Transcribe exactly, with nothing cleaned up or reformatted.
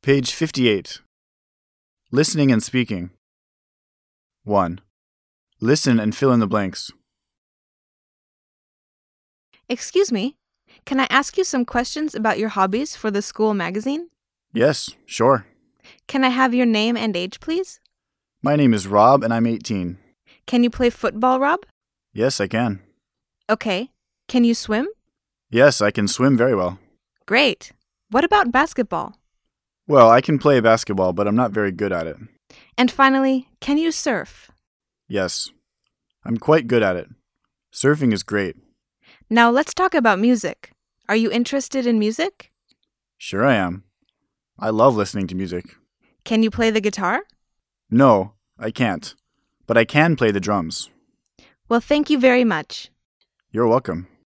Page fifty-eight. Listening and speaking. one. Listen and fill in the blanks. Excuse me, can I ask you some questions about your hobbies for the school magazine? Yes, sure. Can I have your name and age, please? My name is Rob and I'm eighteen. Can you play football, Rob? Yes, I can. Okay. Can you swim? Yes, I can swim very well. Great. What about basketball? Well, I can play basketball, but I'm not very good at it. And finally, can you surf? Yes, I'm quite good at it. Surfing is great. Now let's talk about music. Are you interested in music? Sure I am. I love listening to music. Can you play the guitar? No, I can't. But I can play the drums. Well, thank you very much. You're welcome.